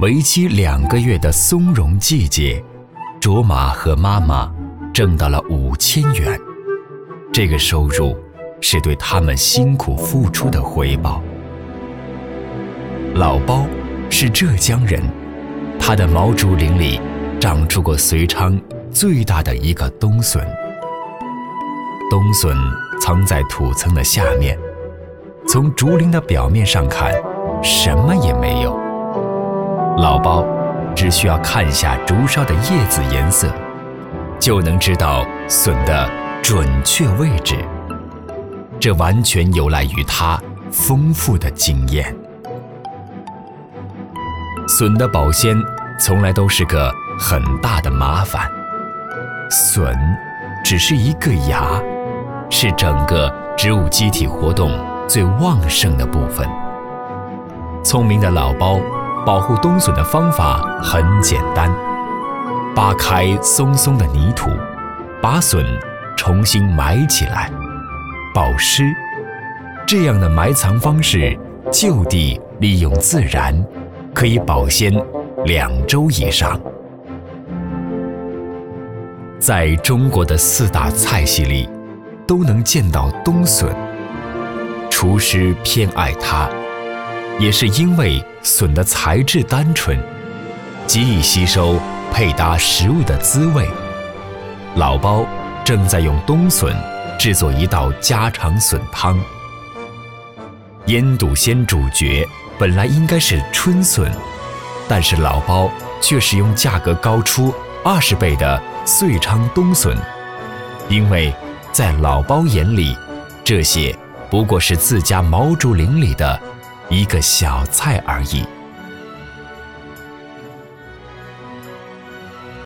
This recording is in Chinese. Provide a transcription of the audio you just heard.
为期2个月的松茸季节，卓玛和妈妈挣到了5000元。这个收入是对他们辛苦付出的回报。老包是浙江人，他的毛竹林里长出过遂昌最大的一个冬笋。冬笋藏在土层的下面，从竹林的表面上看，什么也没有。老包只需要看下竹梢的叶子颜色，就能知道笋的准确位置。这完全有赖于他丰富的经验。笋的保鲜从来都是个很大的麻烦。笋只是一个芽，是整个植物机体活动最旺盛的部分。聪明的老包保护冬笋的方法很简单，扒开松松的泥土，把笋重新埋起来，保湿。这样的埋藏方式就地利用自然，可以保鲜2周以上。在中国的4大菜系里，都能见到冬笋。厨师偏爱它，也是因为笋的材质单纯，极易吸收配搭食物的滋味。老包正在用冬笋制作一道家常笋汤。腌笃鲜主角本来应该是春笋，但是老包却使用价格高出20倍的遂昌冬笋，因为在老包眼里，这些不过是自家毛竹林里的一个小菜而已。